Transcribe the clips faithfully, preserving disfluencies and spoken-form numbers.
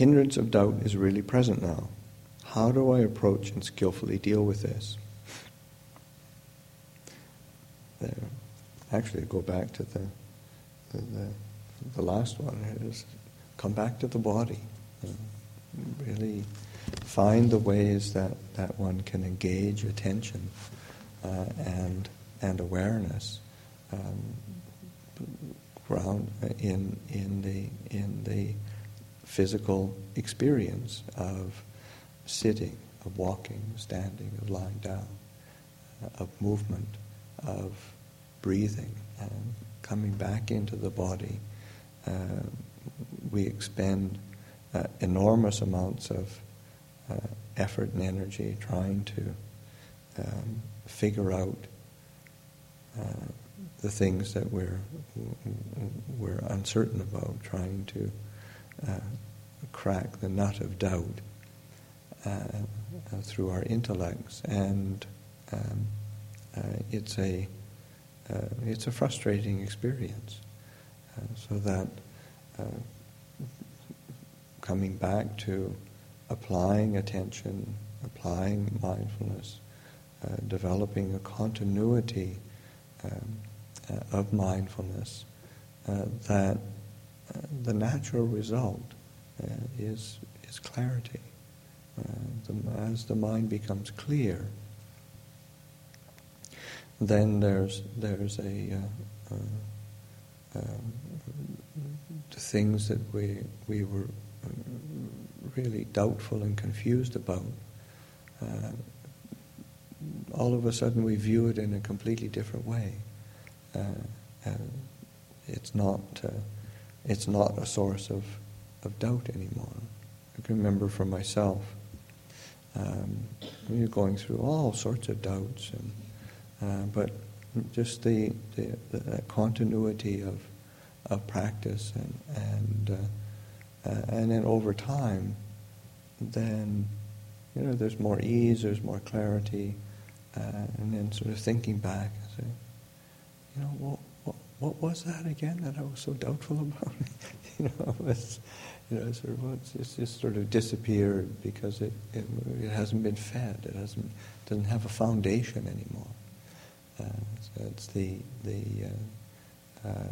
hindrance of doubt is really present now. How do I approach and skillfully deal with this? There. Actually, go back to the the, the, the last one. Is come back to the body. You know, really find the ways that, that one can engage attention uh, and and awareness um, ground in in the in the physical experience of sitting, of walking, standing, of lying down, uh, of movement, of breathing, and coming back into the body. Uh, we expend uh, enormous amounts of uh, effort and energy trying to um, figure out uh, the things that we're we're uncertain about, trying to uh, crack the nut of doubt uh, uh, through our intellects, and um, uh, it's a uh, it's a frustrating experience. Uh, so that uh, coming back to applying attention, applying mindfulness, uh, developing a continuity um, uh, of mindfulness, uh, that uh, the natural result uh, is is clarity. Uh, the, as the mind becomes clear, then there's there's a uh, uh, um, the things that we we were really doubtful and confused about. Uh, all of a sudden, we view it in a completely different way. Uh, and it's not uh, it's not a source of, of doubt anymore. I can remember for myself, um, you're going through all sorts of doubts, and uh, but just the, the, the continuity of of practice, and and uh, uh, and then over time, then you know there's more ease, there's more clarity, uh, and then sort of thinking back and say, you know, what what, what was that again that I was so doubtful about? you know, it's you know sort of it's, it's just sort of disappeared because it, it it hasn't been fed, it hasn't doesn't have a foundation anymore. Uh, so it's the the uh, uh,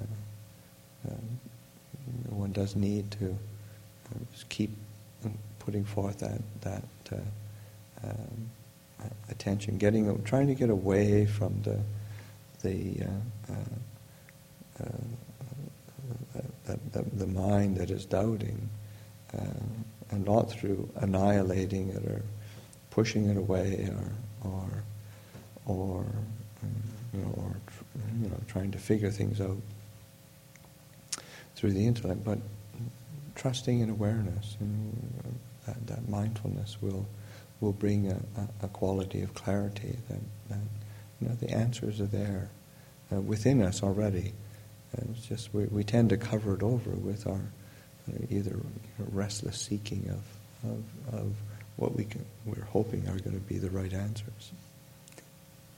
um, one does need to uh, just keep putting forth that that uh, um, attention, getting trying to get away from the the uh, uh, uh, the, the, the mind that is doubting, uh, and not through annihilating it or pushing it away or or or you know, or you know, trying to figure things out through the intellect, but trusting in awareness, and that, that mindfulness will will bring a, a, a quality of clarity that, that you know the answers are there uh, within us already. Uh, it's just we, we tend to cover it over with our uh, either restless seeking of, of of what we can, we're hoping are going to be the right answers.